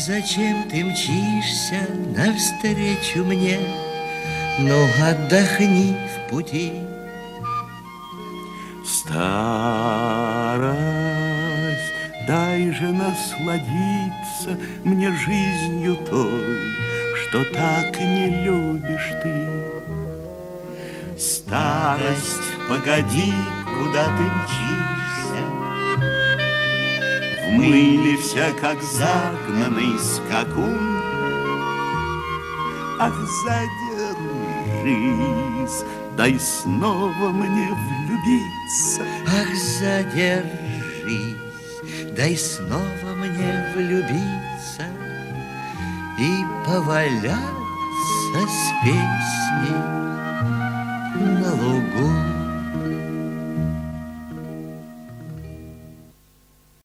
зачем ты мчишься навстречу мне? Ну, отдохни в пути. Старость, дай же насладиться мне жизнью той, что так не любишь ты. Старость, погоди, куда ты мчишься? В мыле вся, как загнанный скакун. Ах, задержись, дай снова мне влюбиться. Ах, задержись, дай снова мне влюбиться и поваляться с песней на лугу.